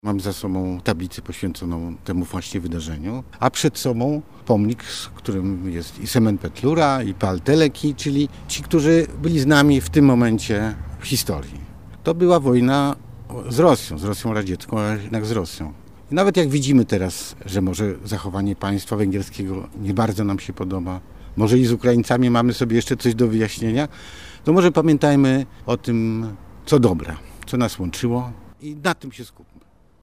Mam za sobą tablicę poświęconą temu właśnie wydarzeniu, a przed sobą pomnik, z którym jest i Semen Petlura, i Pal Teleki, czyli ci, którzy byli z nami w tym momencie w historii. To była wojna z Rosją radziecką, a jednak z Rosją. I nawet jak widzimy teraz, że może zachowanie państwa węgierskiego nie bardzo nam się podoba, może i z Ukraińcami mamy sobie jeszcze coś do wyjaśnienia, to może pamiętajmy o tym, co dobre, co nas łączyło i na tym się skupmy.